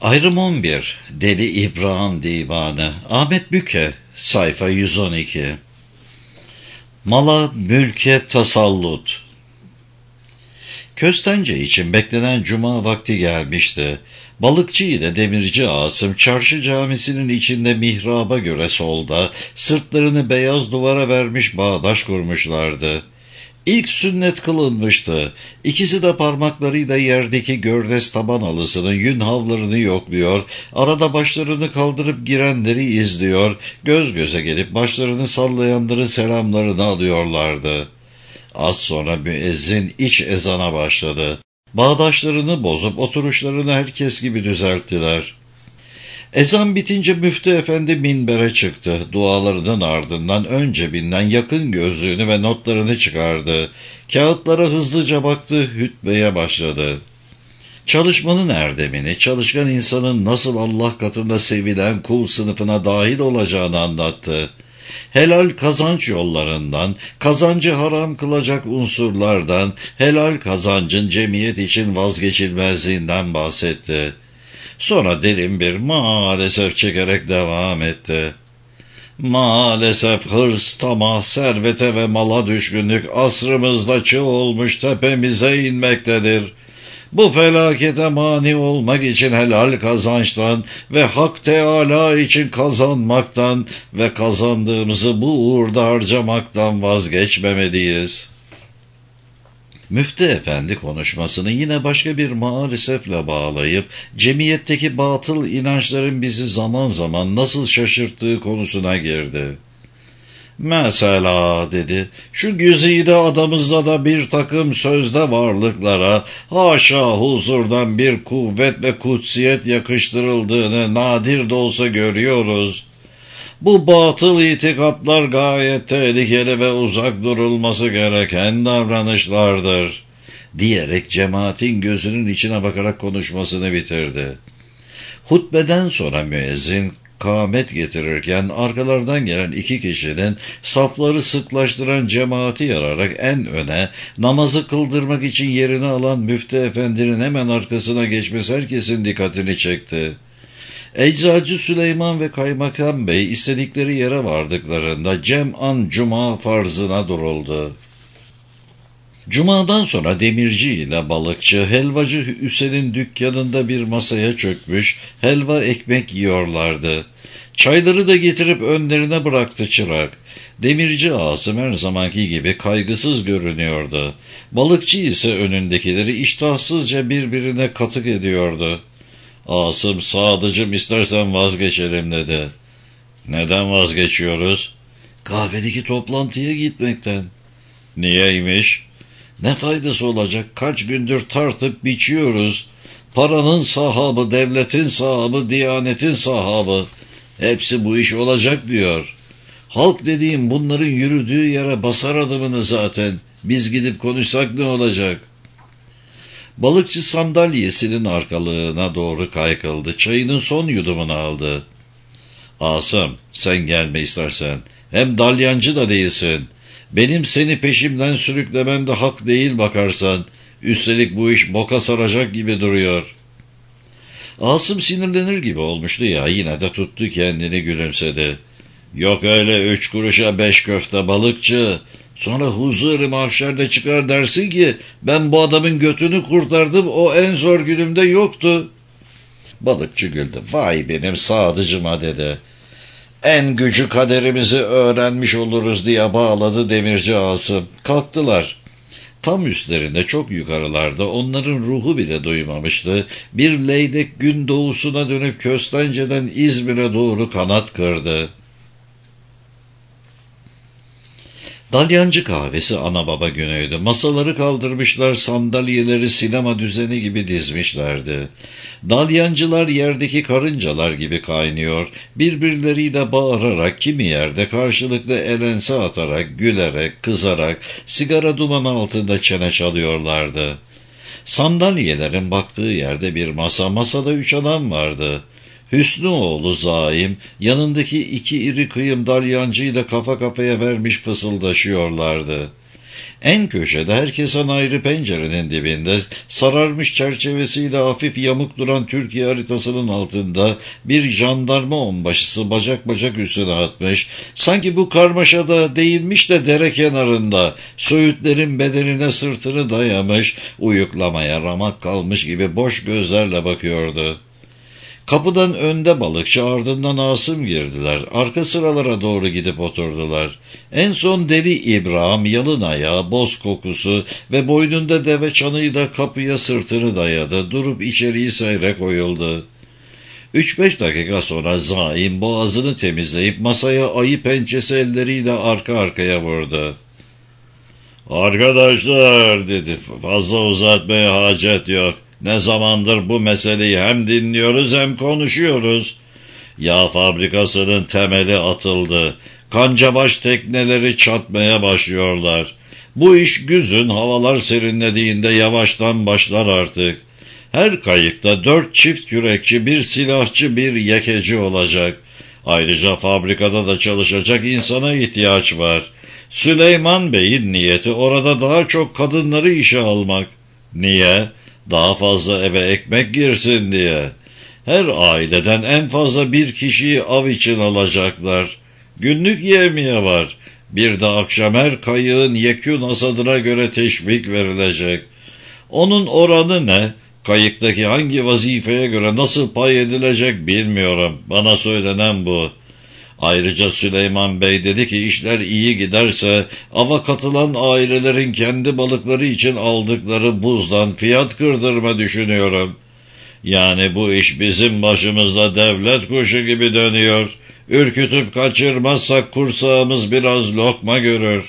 Ayrım 11. Deli İbrahim Divanı. Ahmet Büke. Sayfa 112. Mala mülke tasallut. Köstence için beklenen cuma vakti gelmişti. Balıkçı ile demirci Asım çarşı camisinin içinde mihraba göre solda sırtlarını beyaz duvara vermiş bağdaş kurmuşlardı. İlk sünnet kılınmıştı. İkisi de parmaklarıyla yerdeki gördes taban halısının yün havlarını yokluyor, arada başlarını kaldırıp girenleri izliyor, göz göze gelip başlarını sallayanların selamlarını alıyorlardı. Az sonra müezzin iç ezana başladı. Bağdaşlarını bozup oturuşlarını herkes gibi düzelttiler. Ezan bitince müftü efendi minbere çıktı. Dualarının ardından ön cebinden yakın gözlüğünü ve notlarını çıkardı. Kağıtlara hızlıca baktı, hutbeye başladı. Çalışmanın erdemini, çalışkan insanın nasıl Allah katında sevilen kul sınıfına dahil olacağını anlattı. Helal kazanç yollarından, kazancı haram kılacak unsurlardan, helal kazancın cemiyet için vazgeçilmezliğinden bahsetti. Sonra derin bir maalesef çekerek devam etti. Maalesef hırs, tamah, servete ve mala düşkünlük asrımızda çığ olmuş tepemize inmektedir. Bu felakete mani olmak için helal kazançtan ve Hak Teâlâ için kazanmaktan ve kazandığımızı bu uğurda harcamaktan vazgeçmemeliyiz. Müftü efendi konuşmasını yine başka bir maalesefle bağlayıp cemiyetteki batıl inançların bizi zaman zaman nasıl şaşırttığı konusuna girdi. Mesela dedi, şu güzide adamızda da bir takım sözde varlıklara haşa huzurdan bir kuvvet ve kutsiyet yakıştırıldığını nadir de olsa görüyoruz. Bu batıl itikatlar gayet tehlikeli ve uzak durulması gereken davranışlardır, diyerek cemaatin gözünün içine bakarak konuşmasını bitirdi. Hutbeden sonra müezzin kâmet getirirken arkalardan gelen iki kişinin safları sıklaştıran cemaati yararak en öne namazı kıldırmak için yerini alan müftü efendinin hemen arkasına geçmesi herkesin dikkatini çekti. Eczacı Süleyman ve Kaymakam Bey istedikleri yere vardıklarında cem'an cuma farzına duruldu. Cumadan sonra demirci ile balıkçı, helvacı Hüseyin'in dükkanında bir masaya çökmüş, helva ekmek yiyorlardı. Çayları da getirip önlerine bıraktı çırak. Demirci Asım her zamanki gibi kaygısız görünüyordu. Balıkçı ise önündekileri iştahsızca birbirine katık ediyordu. Asım, sadıcım istersen vazgeçelim dedi. Neden vazgeçiyoruz? Kahvedeki toplantıya gitmekten. Niyeymiş? Ne faydası olacak? Kaç gündür tartıp biçiyoruz. Paranın sahabı, devletin sahabı, diyanetin sahabı. Hepsi bu iş olacak diyor. Halk dediğim bunların yürüdüğü yere basar adımını zaten. Biz gidip konuşsak ne olacak? Balıkçı sandalyesinin arkalığına doğru kaykıldı. Çayının son yudumunu aldı. Asım, sen gelme istersen. Hem dalyancı da değilsin. Benim seni peşimden sürüklemem de hak değil bakarsan. Üstelik bu iş boka saracak gibi duruyor. Asım sinirlenir gibi olmuştu ya, yine de tuttu kendini, gülümsedi. Yok öyle 3 kuruşa 5 köfte balıkçı. Sonra huzur-i mahşerde çıkar dersin ki ben bu adamın götünü kurtardım, o en zor günümde yoktu. Balıkçı güldü. Vay benim sadıcıma dedi. En gücü kaderimizi öğrenmiş oluruz diye bağladı demirci Asım. Kalktılar. Tam üstlerinde, çok yukarılarda, onların ruhu bile duymamıştı. Bir leylek gün doğusuna dönüp Köstence'den İzmir'e doğru kanat kırdı. Dalyancı kahvesi ana baba günüydü. Masaları kaldırmışlar, sandalyeleri sinema düzeni gibi dizmişlerdi. Dalyancılar yerdeki karıncalar gibi kaynıyor, birbirleriyle bağırarak, kimi yerde karşılıklı elense atarak, gülerek, kızarak, sigara dumanı altında çene çalıyorlardı. Sandalyelerin baktığı yerde bir masa, masada 3 adam vardı. Hüsnüoğlu Zaim, yanındaki 2 iri kıyım dalyancıyla kafa kafaya vermiş fısıldaşıyorlardı. En köşede herkesten ayrı pencerenin dibinde sararmış çerçevesiyle hafif yamuk duran Türkiye haritasının altında bir jandarma onbaşısı bacak bacak üstüne atmış, sanki bu karmaşada değilmiş de dere kenarında söğütlerin bedenine sırtını dayamış, uyuklamaya ramak kalmış gibi boş gözlerle bakıyordu. Kapıdan önde balıkçı, ardından Asım girdiler. Arka sıralara doğru gidip oturdular. En son Deli İbrahim yalın ayağı, boz kokusu ve boynunda deve çanıyla kapıya sırtını dayadı. Durup içeriği seyre koyuldu. 3-5 dakika sonra Zaim boğazını temizleyip masaya ayı pençesi elleriyle arka arkaya vurdu. "Arkadaşlar," dedi, "fazla uzatmaya hacet yok. Ne zamandır bu meseleyi hem dinliyoruz hem konuşuyoruz. Yağ fabrikasının temeli atıldı. Kancabaş tekneleri çatmaya başlıyorlar. Bu iş güzün havalar serinlediğinde yavaştan başlar artık. Her kayıkta 4 çift kürekçi, bir silahçı, bir yekeci olacak. Ayrıca fabrikada da çalışacak insana ihtiyaç var. Süleyman Bey'in niyeti orada daha çok kadınları işe almak. Niye? Daha fazla eve ekmek girsin diye. Her aileden en fazla bir kişiyi av için alacaklar. Günlük yevmiye var. Bir de akşam her kayığın yekün hasadına göre teşvik verilecek. Onun oranı ne? Kayıktaki hangi vazifeye göre nasıl pay edilecek bilmiyorum. Bana söylenen bu. Ayrıca Süleyman Bey dedi ki işler iyi giderse ava katılan ailelerin kendi balıkları için aldıkları buzdan fiyat kırdırma düşünüyorum. Yani bu iş bizim başımızda devlet kuşu gibi dönüyor. Ürkütüp kaçırmazsak kursağımız biraz lokma görür.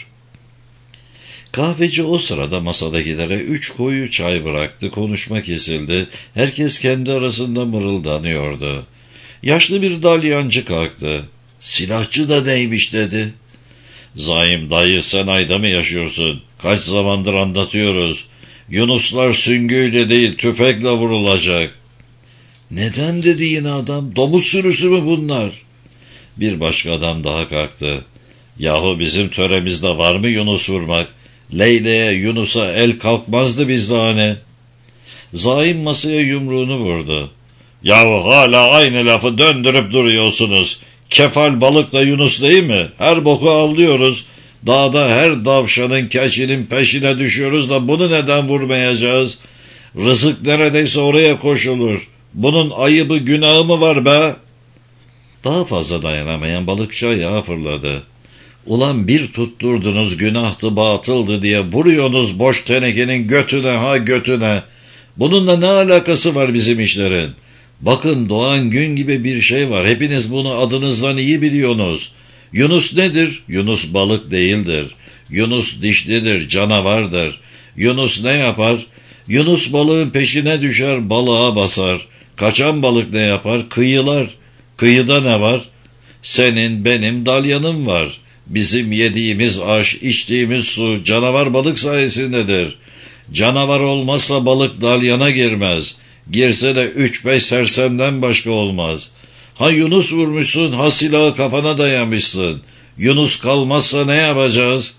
Kahveci o sırada masadakilere 3 koyu çay bıraktı, konuşma kesildi. Herkes kendi arasında mırıldanıyordu. Yaşlı bir dalyancı kalktı. "Silahçı da neymiş?" dedi. "Zaim dayı, sen ayda mı yaşıyorsun? Kaç zamandır anlatıyoruz. Yunuslar süngüyle değil tüfekle vurulacak." "Neden?" dedi yine adam. "Domuz sürüsü mü bunlar?" Bir başka adam daha kalktı. "Yahu bizim töremizde var mı Yunus vurmak? Leyle'ye, Yunus'a el kalkmazdı bizde hani." Zaim masaya yumruğunu vurdu. "Yahu hala aynı lafı döndürüp duruyorsunuz. Kefal balık da Yunus değil mi? Her boku avlıyoruz. Dağda her davşanın, keçinin peşine düşüyoruz da bunu neden vurmayacağız? Rızık neredeyse oraya koşulur. Bunun ayıbı günahı mı var be?" Daha fazla dayanamayan balıkçı ayağa fırladı. "Ulan bir tutturdunuz, günahtı, batıldı diye vuruyorsunuz boş tenekenin götüne ha götüne. Bununla ne alakası var bizim işlerin? Bakın doğan gün gibi bir şey var. Hepiniz bunu adınızdan iyi biliyorsunuz. Yunus nedir? Yunus balık değildir. Yunus dişlidir, canavardır. Yunus ne yapar? Yunus balığın peşine düşer, balığa basar. Kaçan balık ne yapar? Kıyılar. Kıyıda ne var? Senin, benim, dalyanım var. Bizim yediğimiz aş, içtiğimiz su canavar balık sayesindedir. Canavar olmazsa balık dalyana girmez. Girse de 3-5 sersemden başka olmaz. Ha Yunus vurmuşsun, ha silahı kafana dayamışsın. Yunus kalmazsa ne yapacağız?"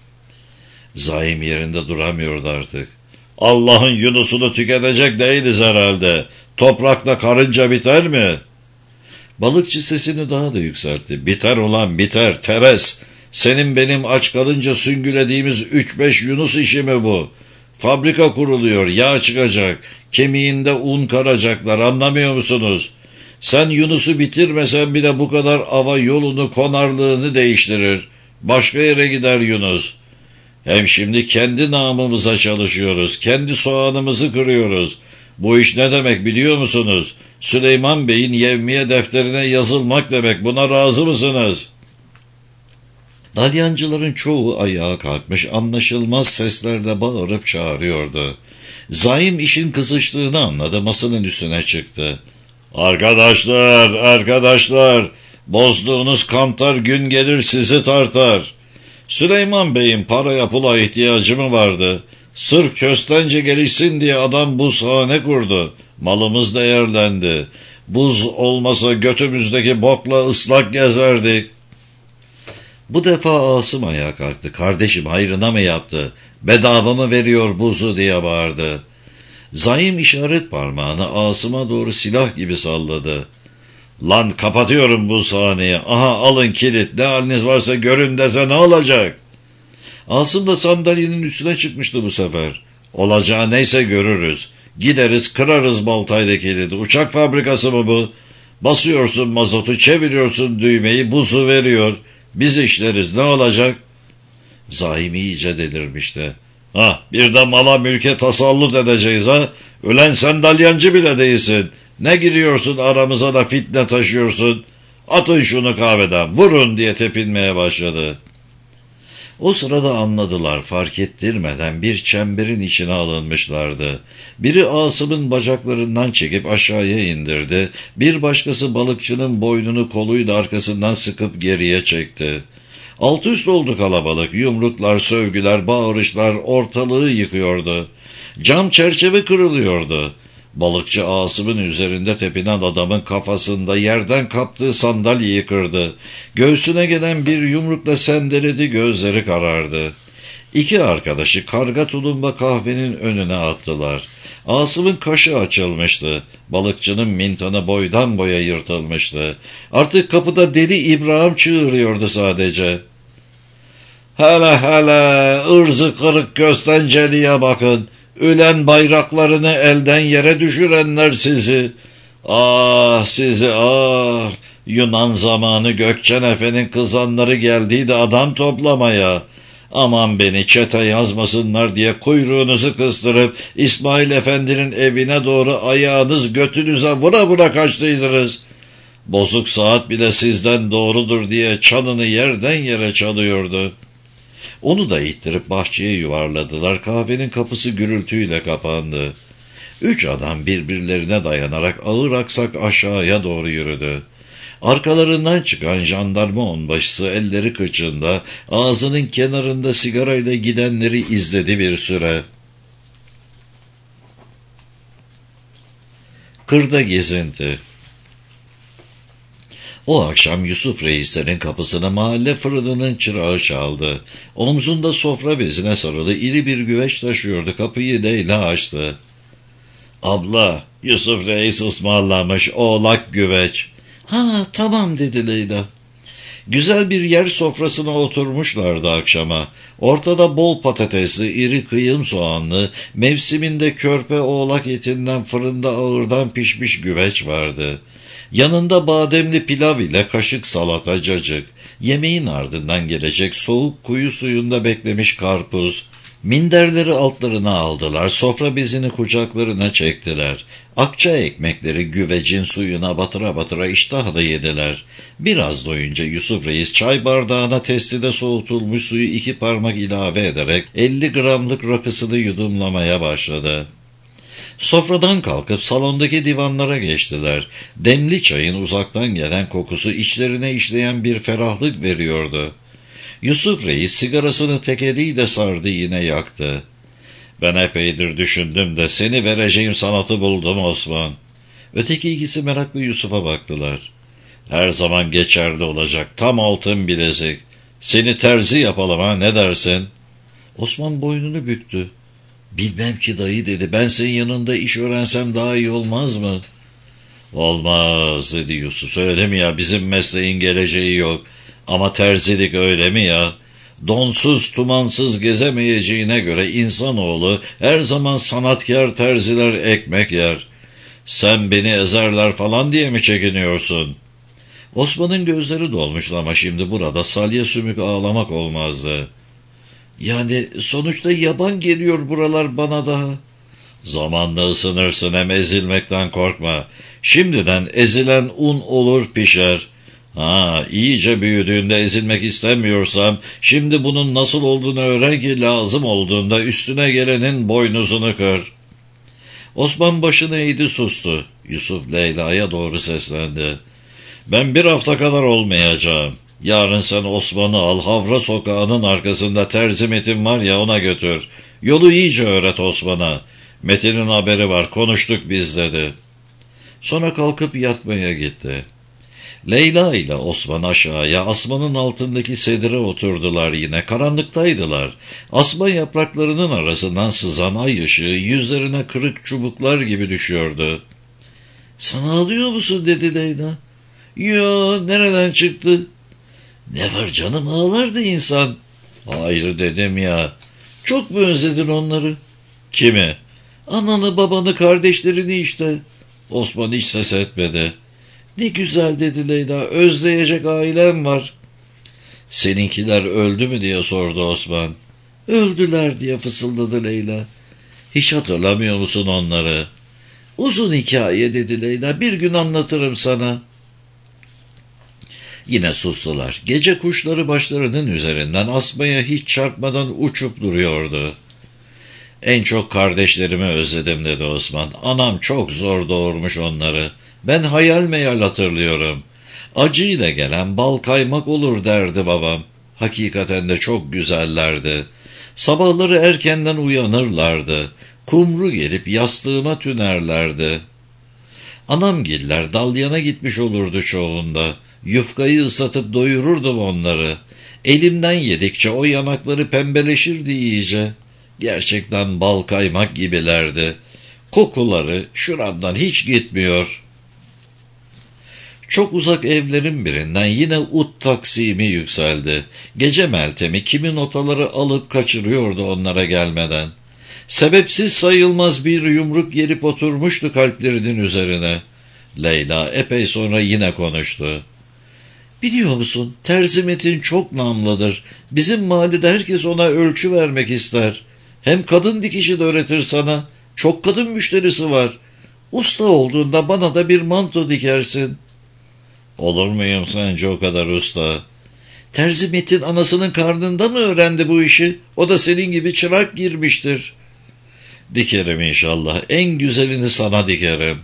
Zaim yerinde duramıyordu artık. "Allah'ın Yunus'unu tüketecek değiliz herhalde. Toprakta karınca biter mi?" Balıkçı sesini daha da yükseltti. "Biter ulan biter, teres. Senin benim aç kalınca süngülediğimiz 3-5 Yunus işi mi bu? Fabrika kuruluyor, yağ çıkacak, kemiğinde un karacaklar, anlamıyor musunuz? Sen Yunus'u bitirmesen bile bu kadar ava yolunu, konarlığını değiştirir. Başka yere gider Yunus. Hem şimdi kendi namımıza çalışıyoruz, kendi soğanımızı kırıyoruz. Bu iş ne demek biliyor musunuz? Süleyman Bey'in yevmiye defterine yazılmak demek. Buna razı mısınız?" Dalyancıların çoğu ayağa kalkmış, anlaşılmaz seslerle bağırıp çağırıyordu. Zaim işin kızıştığını anladı, masanın üstüne çıktı. Arkadaşlar, bozduğunuz kantar gün gelir sizi tartar. Süleyman Bey'in paraya pula ihtiyacı mı vardı? Sırf köstence gelişsin diye adam buzhane kurdu. Malımız değerlendi. Buz olmasa götümüzdeki bokla ıslak gezerdik." Bu defa Asım ayağa kalktı. "Kardeşim, hayrına mı yaptı? Bedava mı veriyor buzu?" diye bağırdı. Zaim işaret parmağını Asım'a doğru silah gibi salladı. "Lan, kapatıyorum buzhaneyi. Aha, alın kilit. Ne haliniz varsa görün dese ne olacak?" Asım da sandalyenin üstüne çıkmıştı bu sefer. "Olacağı neyse görürüz. Gideriz, kırarız baltayla kilidi. Uçak fabrikası mı bu? Basıyorsun mazotu, çeviriyorsun düğmeyi, buzu veriyor. Biz işleriz, ne olacak?" Zaim iyice delirmişti. Bir de mala mülke tasallut edeceğiz ha? Ölen sandalyancı bile değilsin. Ne giriyorsun aramıza da fitne taşıyorsun? Atın şunu kahveden, vurun diye tepinmeye başladı. O sırada anladılar, fark ettirmeden bir çemberin içine alınmışlardı. Biri Asım'ın bacaklarından çekip aşağıya indirdi, bir başkası balıkçının boynunu koluyla arkasından sıkıp geriye çekti. Alt üst oldu kalabalık, yumruklar, sövgüler, bağırışlar ortalığı yıkıyordu. Cam çerçeve kırılıyordu. Balıkçı Asım'ın üzerinde tepinen adamın kafasında yerden kaptığı sandalyeyi kırdı. Göğsüne gelen bir yumrukla sendeledi, gözleri karardı. İki arkadaşı karga tulumba kahvenin önüne attılar. Asım'ın kaşı açılmıştı. Balıkçının mintanı boydan boya yırtılmıştı. Artık kapıda Deli İbrahim çığırıyordu sadece. "Hele hele, ırzı kırık köstenceliğe bakın. Ölen bayraklarını elden yere düşürenler sizi. Ah sizi ah! Yunan zamanı Gökçen Efe'nin kızanları geldiydi adam toplamaya. Aman beni çete yazmasınlar diye kuyruğunuzu kıstırıp İsmail Efendi'nin evine doğru ayağınız götünüze vura vura kaçtıydınız. Bozuk saat bile sizden doğrudur diye çanını yerden yere çalıyordu." Onu da ittirip bahçeye yuvarladılar. Kahvenin kapısı gürültüyle kapandı. Üç adam birbirlerine dayanarak ağır aksak aşağıya doğru yürüdü. Arkalarından çıkan jandarma onbaşısı elleri kıçında, ağzının kenarında sigarayla gidenleri izledi bir süre. Kırda gezinti. O akşam Yusuf Reislerin kapısını mahalle fırınının çırağı çaldı. Omzunda sofra bezine sarılı iri bir güveç taşıyordu. Kapıyı Leyla açtı. "Abla, Yusuf Reis ısmarlamış oğlak güveç." "Ha, tamam," dedi Leyla. Güzel bir yer sofrasına oturmuşlardı akşama. Ortada bol patatesli, iri kıyım soğanlı, mevsiminde körpe oğlak etinden fırında ağırdan pişmiş güveç vardı. Yanında bademli pilav ile kaşık salata, cacık, yemeğin ardından gelecek soğuk kuyu suyunda beklemiş karpuz. Minderleri altlarına aldılar, sofra bezini kucaklarına çektiler. Akça ekmekleri güvecin suyuna batıra batıra iştahla yediler. Biraz doyunca Yusuf Reis çay bardağına testide soğutulmuş suyu 2 parmak ilave ederek 50 gramlık rakısını yudumlamaya başladı. Sofradan kalkıp salondaki divanlara geçtiler. Demli çayın uzaktan gelen kokusu içlerine işleyen bir ferahlık veriyordu. Yusuf Reis sigarasını tek eliyle sardı, yine yaktı. "Ben epeydir düşündüm de seni vereceğim sanatı buldum Osman." Öteki ikisi meraklı Yusuf'a baktılar. "Her zaman geçerli olacak, tam altın bilezik. Seni terzi yapalım ha, ne dersin?" Osman boynunu büktü. "Bilmem ki dayı," dedi. "Ben senin yanında iş öğrensem daha iyi olmaz mı?" "Olmaz," dedi Yusuf. "Öyle mi ya, bizim mesleğin geleceği yok. Ama terzilik öyle mi ya? Donsuz tumansız gezemeyeceğine göre insanoğlu her zaman sanatkar terziler ekmek yer. Sen beni ezerler falan diye mi çekiniyorsun?" Osman'ın gözleri dolmuştu ama şimdi burada salya sümük ağlamak olmazdı. "Yani sonuçta yaban geliyor buralar bana daha." "Zamanla ısınırsın, hem ezilmekten korkma. Şimdiden ezilen un olur pişer. İyice büyüdüğünde ezilmek istemiyorsam şimdi bunun nasıl olduğunu öğren ki lazım olduğunda üstüne gelenin boynuzunu kır." Osman başını eğdi, sustu. Yusuf Leyla'ya doğru seslendi. "Ben 1 hafta kadar olmayacağım. Yarın sen Osman'ı al, Havra sokağının arkasında terzi Metin var ya, ona götür. Yolu iyice öğret Osman'a. Metin'in haberi var, konuştuk biz," dedi. Sonra kalkıp yatmaya gitti. Leyla ile Osman aşağıya asmanın altındaki sedire oturdular yine. Karanlıktaydılar. Asma yapraklarının arasından sızan ay ışığı yüzlerine kırık çubuklar gibi düşüyordu. ''Sana ağlıyor musun?'' dedi Leyla. ''Yo, nereden çıktı?'' ''Ne var canım, ağlardı insan.'' ''Hayır dedim ya. Çok mu özledin onları?'' ''Kimi?'' ''Ananı, babanı, kardeşlerini işte.'' Osman hiç ses etmedi. ''Ne güzel'' dedi Leyla. ''Özleyecek ailem var.'' ''Seninkiler öldü mü?'' diye sordu Osman. ''Öldüler'' diye fısıldadı Leyla. ''Hiç hatırlamıyor musun onları?'' ''Uzun hikaye'' dedi Leyla. ''Bir gün anlatırım sana.'' Yine sustular. Gece kuşları başlarının üzerinden asmaya hiç çarpmadan uçup duruyordu. ''En çok kardeşlerimi özledim'' dedi Osman. ''Anam çok zor doğurmuş onları. Ben hayal meyal hatırlıyorum. Acıyla gelen bal kaymak olur derdi babam. Hakikaten de çok güzellerdi. Sabahları erkenden uyanırlardı. Kumru gelip yastığıma tünerlerdi. Anamgiller dalyana gitmiş olurdu çoğunda. Yufkayı ıslatıp doyururdum onları. Elimden yedikçe o yanakları pembeleşirdi iyice. Gerçekten bal kaymak gibilerdi. Kokuları şuramdan hiç gitmiyor. Çok uzak evlerin birinden yine ut taksimi yükseldi. Gece Meltem'i kimi notaları alıp kaçırıyordu onlara gelmeden. Sebepsiz sayılmaz bir yumruk gelip oturmuştu kalplerinin üzerine. Leyla epey sonra yine konuştu. ''Biliyor musun, Terzi Metin çok namlıdır. Bizim mahallede herkes ona ölçü vermek ister. Hem kadın dikişi de öğretir sana. Çok kadın müşterisi var. Usta olduğunda bana da bir manto dikersin.'' ''Olur muyum sence o kadar usta?'' ''Terzi Metin anasının karnında mı öğrendi bu işi? O da senin gibi çırak girmiştir.'' ''Dikerim inşallah. En güzelini sana dikerim.''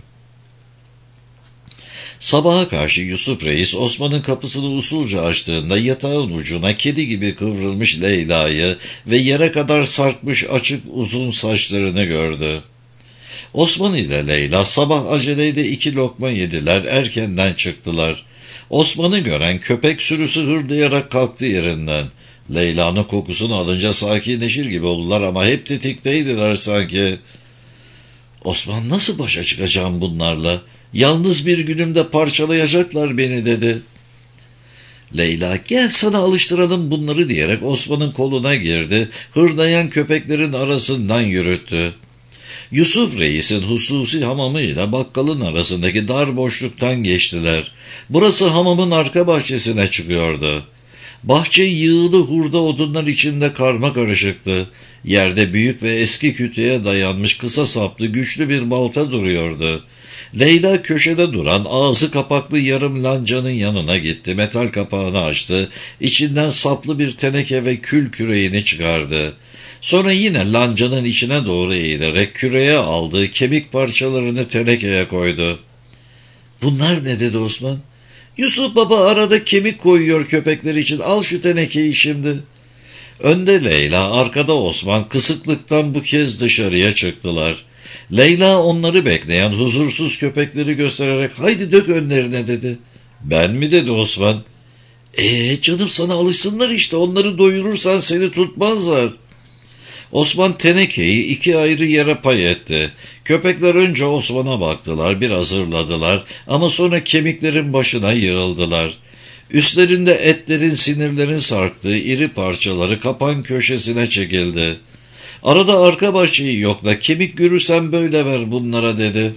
Sabaha karşı Yusuf Reis Osman'ın kapısını usulca açtığında yatağın ucuna kedi gibi kıvrılmış Leyla'yı ve yere kadar sarkmış açık uzun saçlarını gördü. Osman ile Leyla sabah aceleyle 2 lokma yediler, erkenden çıktılar. Osman'ı gören köpek sürüsü hırlayarak kalktı yerinden. Leyla'nın kokusunu alınca sakinleşir gibi oldular ama hep tetikteydiler sanki. ''Osman, nasıl başa çıkacağım bunlarla? Yalnız bir günümde parçalayacaklar beni'' dedi. Leyla ''Gel sana alıştıralım bunları'' diyerek Osman'ın koluna girdi, hırlayan köpeklerin arasından yürüttü. Yusuf Reis'in hususi hamamıyla bakkalın arasındaki dar boşluktan geçtiler. Burası hamamın arka bahçesine çıkıyordu. Bahçe yığılı hurda odunlar içinde karmakarışıktı. Yerde büyük ve eski kütüğe dayanmış kısa saplı güçlü bir balta duruyordu. Leyla köşede duran ağzı kapaklı yarım lancanın yanına gitti. Metal kapağını açtı. İçinden saplı bir teneke ve kül küreğini çıkardı. Sonra yine lancanın içine doğru eğilerek küreye aldığı kemik parçalarını tenekeye koydu. ''Bunlar ne?'' dedi Osman. ''Yusuf baba arada kemik koyuyor köpekler için. Al şu tenekeyi şimdi.'' Önde Leyla, arkada Osman kısıklıktan bu kez dışarıya çıktılar. Leyla onları bekleyen huzursuz köpekleri göstererek ''Haydi dök önlerine'' dedi. ''Ben mi?'' dedi Osman. Canım, sana alışsınlar işte, onları doyurursan seni tutmazlar.'' Osman tenekeyi 2 ayrı yere pay etti. Köpekler önce Osman'a baktılar, biraz hırladılar ama sonra kemiklerin başına yığıldılar. Üstlerinde etlerin, sinirlerin sarktığı iri parçaları kapan köşesine çekildi. ''Arada arka bahçeyi yokla, kemik görürsen böyle ver bunlara'' dedi.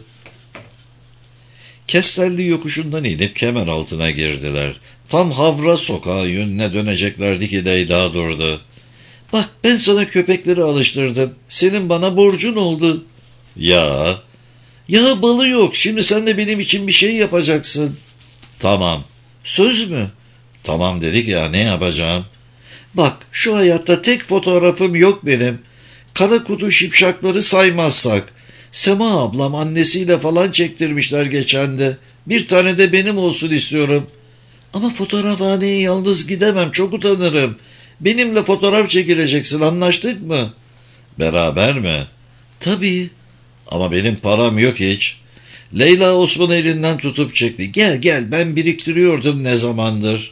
Kestelli yokuşundan inip kemer altına girdiler. Tam Havra sokağı yönüne döneceklerdi ki Leyla durdu. ''Bak, ben sana köpekleri alıştırdım. Senin bana borcun oldu.'' ''Ya?'' ''Ya balı yok. Şimdi sen de benim için bir şey yapacaksın.'' ''Tamam.'' ''Söz mü?'' ''Tamam dedik ya, ne yapacağım?'' ''Bak, şu hayatta tek fotoğrafım yok benim. Kara kutu şipşakları saymazsak. Sema ablam annesiyle falan çektirmişler geçen de. Bir tane de benim olsun istiyorum. Ama fotoğrafhaneye yalnız gidemem, çok utanırım. Benimle fotoğraf çekileceksin, anlaştık mı?'' ''Beraber mi?'' ''Tabii.'' ''Ama benim param yok hiç.'' Leyla Osman'ı elinden tutup çekti. Gel gel, ben biriktiriyordum ne zamandır.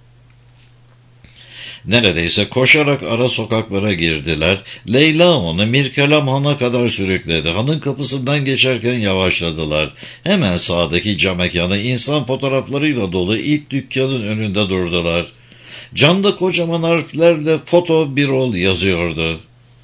Neredeyse koşarak ara sokaklara girdiler. Leyla onu Mirkelam Han'a kadar sürükledi. Hanın kapısından geçerken yavaşladılar. Hemen sağdaki cam mekanı insan fotoğraflarıyla dolu ilk dükkanın önünde durdular. Camda kocaman harflerle foto birol yazıyordu.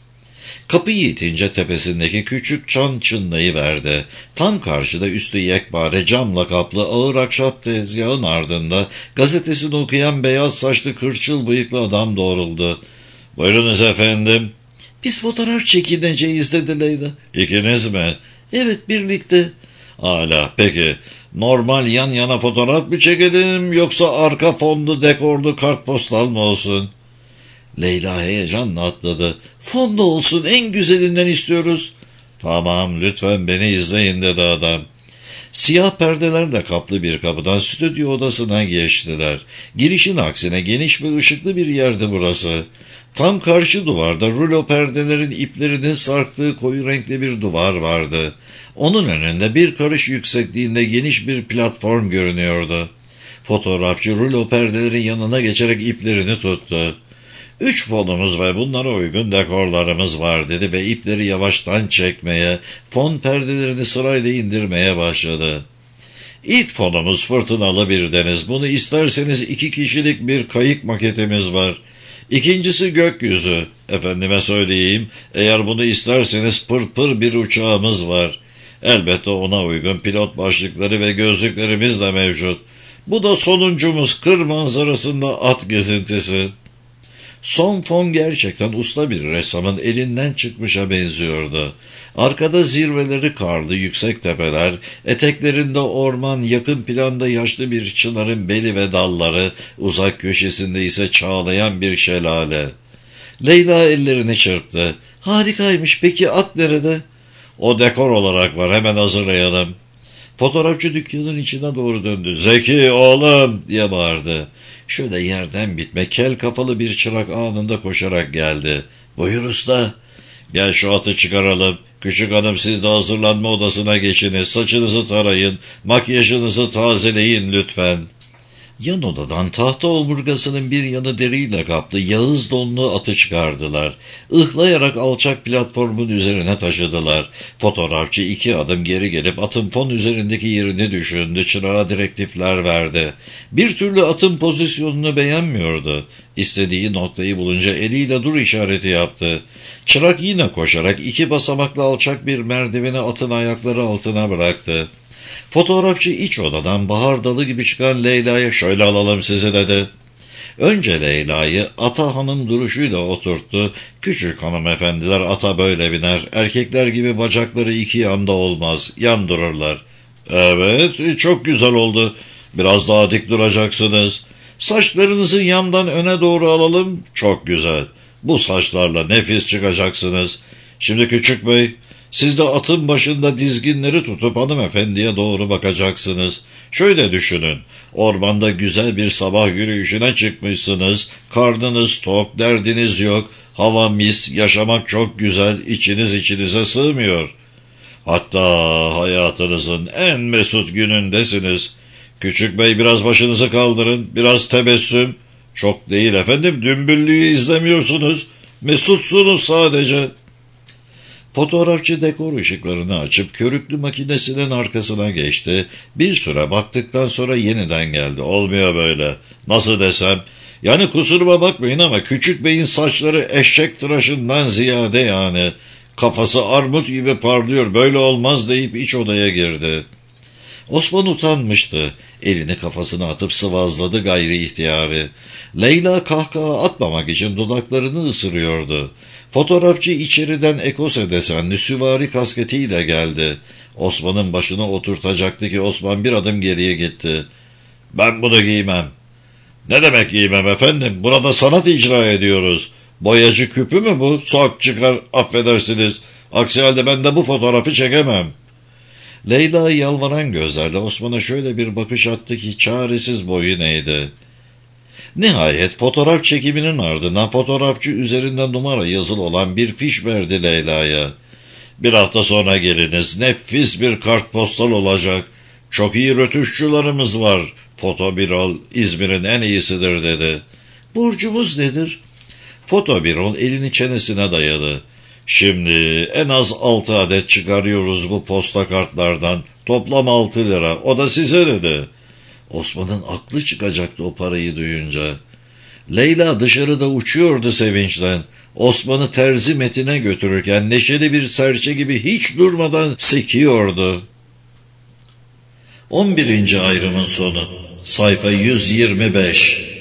Kapıyı itince tepesindeki küçük çan çınlayıverdi. Tam karşıda üstü yekpare camla kaplı ağır ahşap tezgahın ardında gazetesini okuyan beyaz saçlı kırçıl bıyıklı adam doğruldu. "Buyurunuz efendim." "Biz fotoğraf çekineceğiz," dedi Leyla. "İkiniz mi?" "Evet, birlikte." "Âlâ, peki. Normal yan yana fotoğraf mı çekelim yoksa arka fonlu dekorlu kartpostal mı olsun?" Leyla heyecanla atladı. "Fonda olsun, en güzelinden istiyoruz." "Tamam, lütfen beni izleyin," dedi adam. Siyah perdelerle kaplı bir kapıdan stüdyo odasına geçtiler. Girişin aksine geniş ve ışıklı bir yerdi burası. Tam karşı duvarda rulo perdelerin iplerinin sarktığı koyu renkli bir duvar vardı. Onun önünde bir karış yüksekliğinde geniş bir platform görünüyordu. Fotoğrafçı rulo perdelerin yanına geçerek iplerini tuttu. "3 fonumuz ve bunlara uygun dekorlarımız var," dedi ve ipleri yavaştan çekmeye, fon perdelerini sırayla indirmeye başladı. "İlk fonumuz fırtınalı bir deniz. Bunu isterseniz 2 kişilik bir kayık maketimiz var. İkincisi gökyüzü. Efendime söyleyeyim, eğer bunu isterseniz pırpır bir uçağımız var. Elbette ona uygun pilot başlıkları ve gözlüklerimiz de mevcut. Bu da sonuncumuz, kır manzarasında at gezintisi." Son fon gerçekten usta bir ressamın elinden çıkmışa benziyordu. Arkada zirveleri karlı yüksek tepeler, eteklerinde orman, yakın planda yaşlı bir çınarın beli ve dalları, uzak köşesinde ise çağlayan bir şelale. Leyla ellerini çırptı. "Harikaymış, peki at nerede?" "O dekor olarak var, hemen hazırlayalım." Fotoğrafçı dükkanın içine doğru döndü. "Zeki oğlum!" diye bağırdı. Şöyle yerden bitme kel kafalı bir çırak anında koşarak geldi. "Buyur usta." "Gel şu atı çıkaralım. Küçük hanım, siz de hazırlanma odasına geçiniz. Saçınızı tarayın, makyajınızı tazeleyin lütfen." Yan odadan tahta omurgasının bir yanı deriyle kaplı yağız donlu atı çıkardılar. Ihlayarak alçak platformun üzerine taşıdılar. Fotoğrafçı 2 adım geri gelip atın fon üzerindeki yerini düşündü, çırağa direktifler verdi. Bir türlü atın pozisyonunu beğenmiyordu. İstediği noktayı bulunca eliyle dur işareti yaptı. Çırak yine koşarak 2 basamaklı alçak bir merdiveni atın ayakları altına bıraktı. Fotoğrafçı iç odadan bahar dalı gibi çıkan Leyla'ya "Şöyle alalım sizi," dedi. Önce Leyla'yı ata hanım duruşuyla oturttu. Küçük hanımefendiler ata böyle biner. Erkekler gibi bacakları 2 yanda olmaz. Yan dururlar. "Evet, çok güzel oldu. Biraz daha dik duracaksınız. Saçlarınızı yandan öne doğru alalım. Çok güzel. Bu saçlarla nefis çıkacaksınız. Şimdi küçük bey, siz de atın başında dizginleri tutup hanımefendiye doğru bakacaksınız. Şöyle düşünün, ormanda güzel bir sabah yürüyüşüne çıkmışsınız, karnınız tok, derdiniz yok, hava mis, yaşamak çok güzel, içiniz içinize sığmıyor. Hatta hayatınızın en mesut günündesiniz. Küçük bey, biraz başınızı kaldırın, biraz tebessüm. Çok değil efendim, dümbüllüğü izlemiyorsunuz, mesutsunuz sadece." Fotoğrafçı dekor ışıklarını açıp körüklü makinesinin arkasına geçti. Bir süre baktıktan sonra yeniden geldi. "Olmuyor böyle. Nasıl desem? Yani kusuruma bakmayın ama küçük beyin saçları eşek tıraşından ziyade yani. Kafası armut gibi parlıyor. Böyle olmaz," deyip iç odaya girdi. Osman utanmıştı. Elini kafasına atıp sıvazladı gayri ihtiyari. Leyla kahkaha atmamak için dudaklarını ısırıyordu. Fotoğrafçı içeriden ekose desenli süvari kasketiyle geldi. Osman'ın başına oturtacaktı ki Osman bir adım geriye gitti. "Ben bunu giymem." "Ne demek giymem efendim? Burada sanat icra ediyoruz. Boyacı küpü mü bu? Sok çıkar, affedersiniz. Aksi halde ben de bu fotoğrafı çekemem." Leyla yalvaran gözlerle Osman'a şöyle bir bakış attı ki çaresiz boyun eğdi. Nihayet fotoğraf çekiminin ardından fotoğrafçı üzerinde numara yazılı olan bir fiş verdi Leyla'ya. Bir hafta sonra geliniz. Nefis bir kartpostal olacak. Çok iyi rötuşçularımız var. Fotobirol İzmir'in en iyisidir dedi. Burcumuz nedir? Fotobirol elini çenesine dayadı. Şimdi en az 6 adet çıkarıyoruz bu posta kartlardan. Toplam 6 lira. O da size dedi. Osman'ın aklı çıkacaktı o parayı duyunca. Leyla dışarıda uçuyordu sevinçten. Osman'ı terzi Metin'e götürürken neşeli bir serçe gibi hiç durmadan sekiyordu. 11. ayrımın sonu. Sayfa 125.